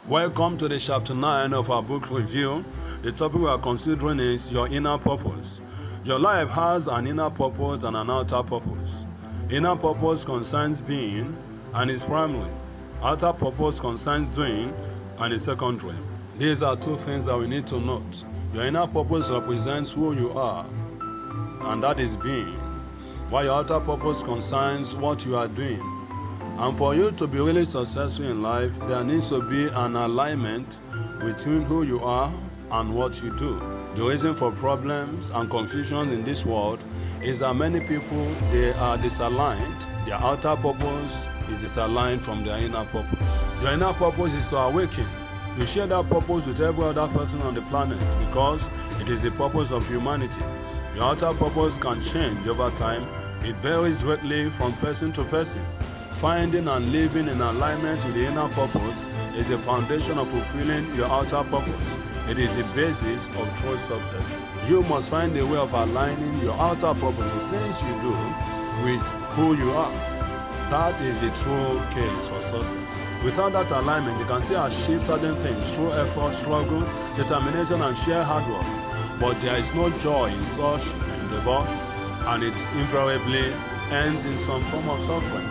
Welcome to the chapter 9 of our book review. The topic we are considering is your inner purpose. Your life has an inner purpose and an outer purpose. Inner purpose concerns being and is primary. Outer purpose concerns doing and is secondary. These are two things that we need to note. Your inner purpose represents who you are, and that is being, while your outer purpose concerns what you are doing. And for you to be really successful in life, there needs to be an alignment between who you are and what you do. The reason for problems and confusion in this world is that many people, they are disaligned. Their outer purpose is disaligned from their inner purpose. Your inner purpose is to awaken. You share that purpose with every other person on the planet because it is the purpose of humanity. Your outer purpose can change over time. It varies greatly from person to person. Finding and living in alignment with the inner purpose is the foundation of fulfilling your outer purpose. It is the basis of true success. You must find a way of aligning your outer purpose, the things you do, with who you are. That is the true case for success. Without that alignment, you can still achieve certain things through effort, struggle, determination, and sheer hard work. But there is no joy in such endeavor, and it invariably ends in some form of suffering.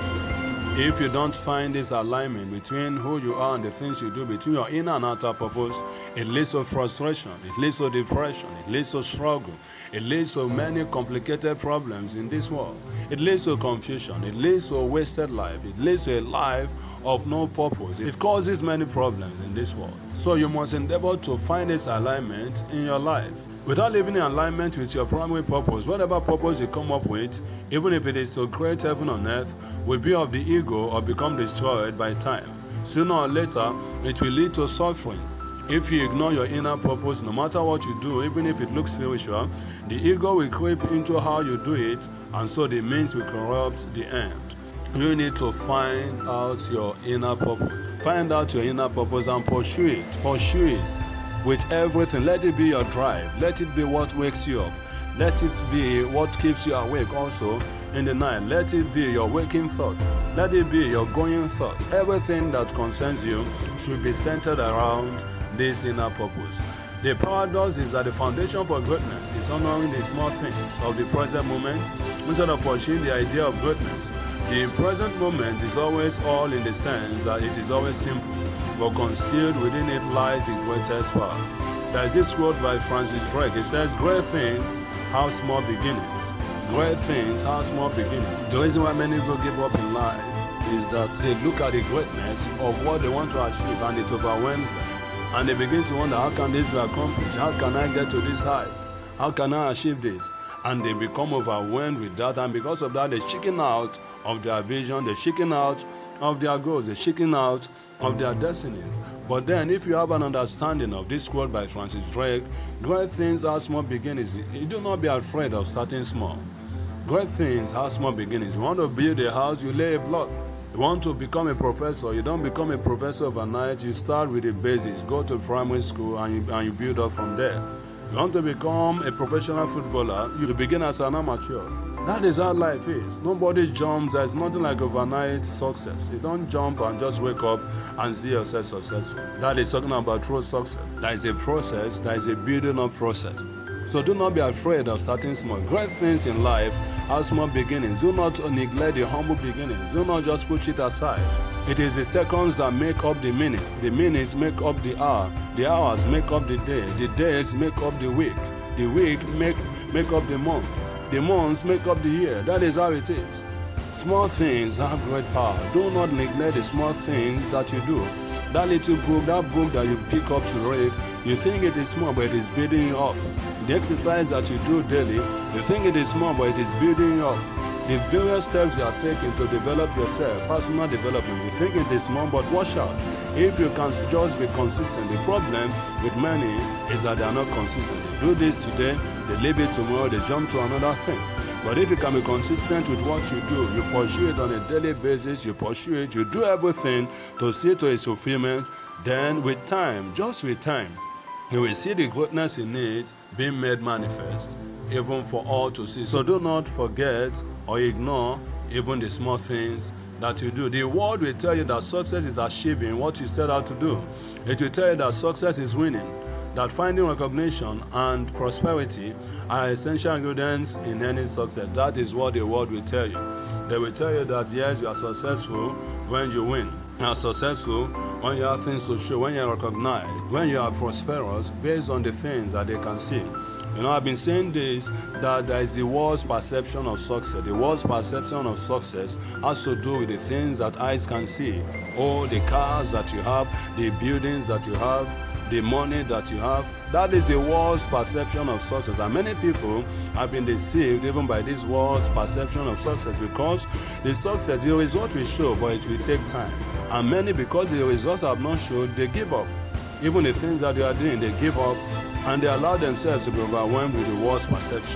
If you don't find this alignment between who you are and the things you do, between your inner and outer purpose, it leads to frustration, it leads to depression, it leads to struggle, it leads to many complicated problems in this world. It leads to confusion, it leads to a wasted life, it leads to a life of no purpose. It causes many problems in this world. So you must endeavor to find this alignment in your life. Without living in alignment with your primary purpose, whatever purpose you come up with, even if it is to create heaven on earth, will be of the ego or become destroyed by time. Sooner or later, it will lead to suffering. If you ignore your inner purpose, no matter what you do, even if it looks spiritual, the ego will creep into how you do it, and so the means will corrupt the end. You need to find out your inner purpose. Find out your inner purpose and pursue it. Pursue it with everything. Let it be your drive. Let it be what wakes you up. Let it be what keeps you awake also in the night. Let it be your waking thought. Let it be your going thought. Everything that concerns you should be centered around this inner purpose. The paradox is that the foundation for greatness is honoring the small things of the present moment instead of pursuing the idea of greatness. The present moment is always all in the sense that it is always simple, but concealed within it lies the greatest power. There is this quote by Francis Drake. It says, "Great things have small beginnings. Great things have small beginnings." The reason why many people give up in life is that they look at the greatness of what they want to achieve and it overwhelms them. And they begin to wonder, how can this be accomplished? How can I get to this height? How can I achieve this? And they become overwhelmed with that, and because of that, they're shaking out of their vision, they're shaking out of their goals, they're shaking out of their destinies. But then, if you have an understanding of this quote by Francis Drake, great things have small beginnings. You do not be afraid of starting small. Great things have small beginnings. You want to build a house, you lay a block. You want to become a professor, you don't become a professor overnight. You start with the basics, go to primary school, and you build up from there. You want to become a professional footballer, you begin as an amateur. That is how life is. Nobody jumps. There's nothing like overnight success. You don't jump and just wake up and see yourself successful. That is talking about true success. There is a process, there is a building up process. So do not be afraid of starting small. Great things in life have small beginnings. Do not neglect the humble beginnings. Do not just push it aside. It is the seconds that make up the minutes. The minutes make up the hour. The hours make up the day. The days make up the week. The week make up the months. The months make up the year. That is how it is. Small things have great power. Do not neglect the small things that you do. That little book, that book that you pick up to read, you think it is small, but it is building you up. The exercise that you do daily, you think it is small, but it is building you up. The various steps you are taking to develop yourself, personal development, you think it is small, but watch out. If you can just be consistent, the problem with many is that they are not consistent. They do this today, they leave it tomorrow, they jump to another thing. But if you can be consistent with what you do, you pursue it on a daily basis, you pursue it, you do everything to see to its fulfillment, then with time, just with time, you will see the greatness in it being made manifest, even for all to see. So do not forget or ignore even the small things that you do. The world will tell you that success is achieving what you set out to do. It will tell you that success is winning, that finding recognition and prosperity are essential ingredients in any success. That is what the world will tell you. They will tell you that yes, you are successful when you win. You are successful when you have things to show, when you are recognized, when you are prosperous based on the things that they can see. I've been saying this, that there is the world's perception of success. The world's perception of success has to do with the things that eyes can see. Oh, the cars that you have, the buildings that you have, the money that you have. That is the world's perception of success. And many people have been deceived even by this world's perception of success, because the success, the result will show, but it will take time. And many, because the results have not shown, they give up. Even the things that they are doing, they give up, and they allow themselves to be overwhelmed with the world's perception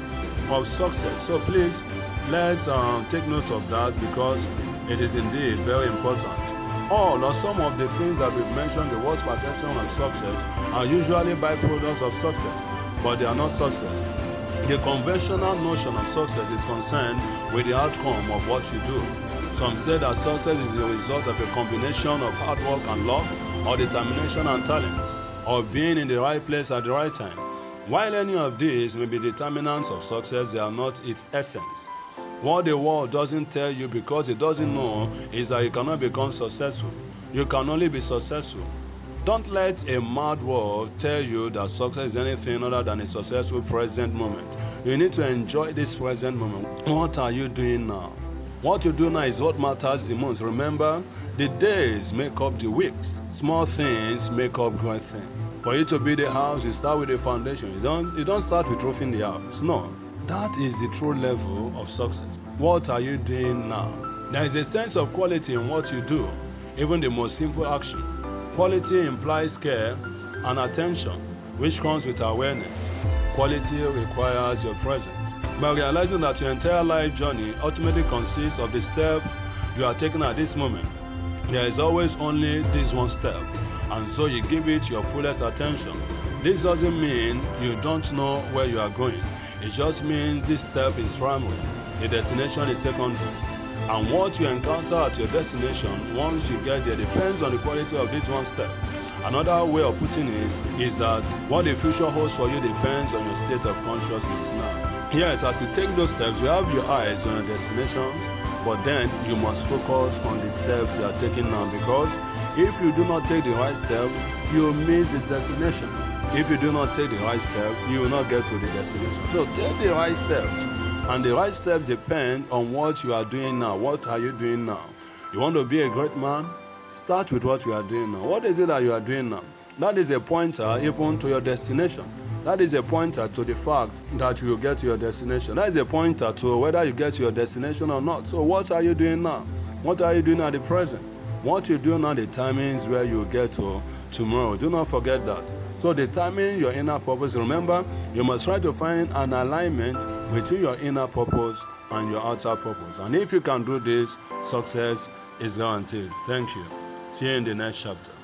of success. So please, let's take note of that, because it is indeed very important. All or some of the things that we've mentioned, the world's perception of success, are usually byproducts of success, but they are not success. The conventional notion of success is concerned with the outcome of what you do. Some say that success is the result of a combination of hard work and luck, or determination and talent, or being in the right place at the right time. While any of these may be determinants of success, they are not its essence. What the world doesn't tell you, because it doesn't know, is that you cannot become successful. You can only be successful. Don't let a mad world tell you that success is anything other than a successful present moment. You need to enjoy this present moment. What are you doing now? What you do now is what matters the most. Remember, the days make up the weeks. Small things make up great things. For you to build a house, you start with the foundation. You don't start with roofing the house. No. That is the true level of success. What are you doing now? There is a sense of quality in what you do, even the most simple action. Quality implies care and attention, which comes with awareness. Quality requires your presence. By realizing that your entire life journey ultimately consists of the steps you are taking at this moment, there is always only this one step, and so you give it your fullest attention. This doesn't mean you don't know where you are going. It just means this step is primary, the destination is secondary. And what you encounter at your destination once you get there depends on the quality of this one step. Another way of putting it is that what the future holds for you depends on your state of consciousness now. Yes, as you take those steps, you have your eyes on your destinations, but then you must focus on the steps you are taking now, because if you do not take the right steps, you will miss the destination. If you do not take the right steps, you will not get to the destination. So take the right steps. And the right steps depend on what you are doing now. What are you doing now? You want to be a great man? Start with what you are doing now. What is it that you are doing now? That is a pointer even to your destination. That is a pointer to the fact that you will get to your destination. That is a pointer to whether you get to your destination or not. So what are you doing now? What are you doing at the present? What you do now determines where you will get to tomorrow. Do not forget that. So determine your inner purpose. Remember, you must try to find an alignment between your inner purpose and your outer purpose. And if you can do this, success is guaranteed. Thank you. See you in the next chapter.